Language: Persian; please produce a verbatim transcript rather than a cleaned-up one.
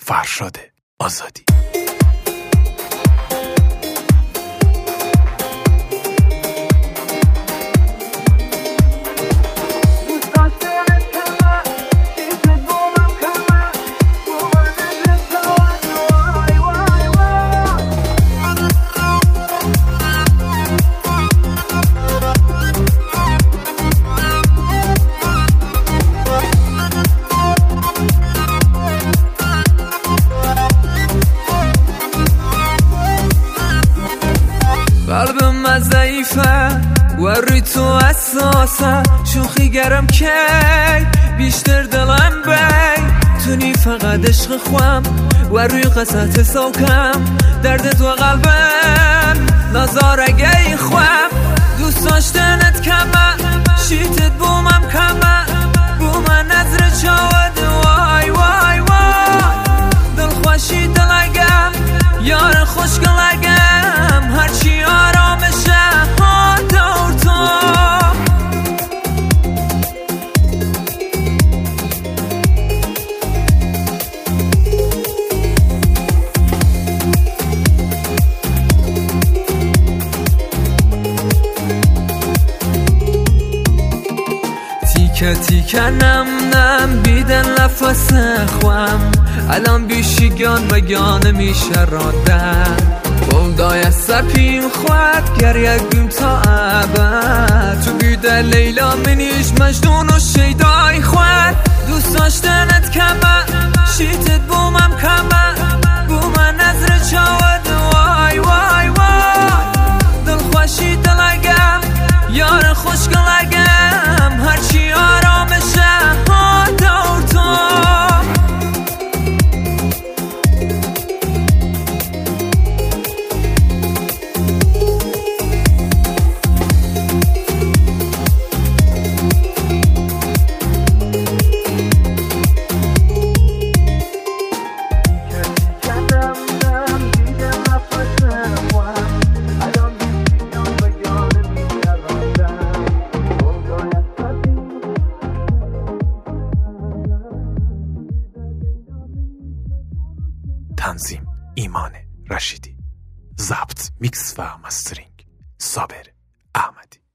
فرشاد آزادی. قلبم من ضعیفه و روی تو اساسه شوخی گرم کی بیشتر دلم بی تونی فقط عشق خوام و روی قصت سوکم درد تو قلبم نظاره گی خوام دوست داشتنت کمه شیتت بومم کمه بومن نظر چاود وای وای وای دل خوشی دلگم یار خوشگلگم هرچی آرامشه ها دور تو تیکه تیکه نم نم بیدن نفس خوام الان بیشیگان مگانه میشه رادن بولدای سپیم خواهد گر یک بیم تا عبد تو بیده لیلا منیش مجنون و شیدای خواهد دوست داشتنت کمه شیتت بومم کمه بومن نظر چاود وای وای وای دل خوشی دلگم یار خوشگلگم هرچی آرامشه ها دور تو تنظیم ایمان رشیدی، ضبط میکس و مسترینگ صابر احمدی.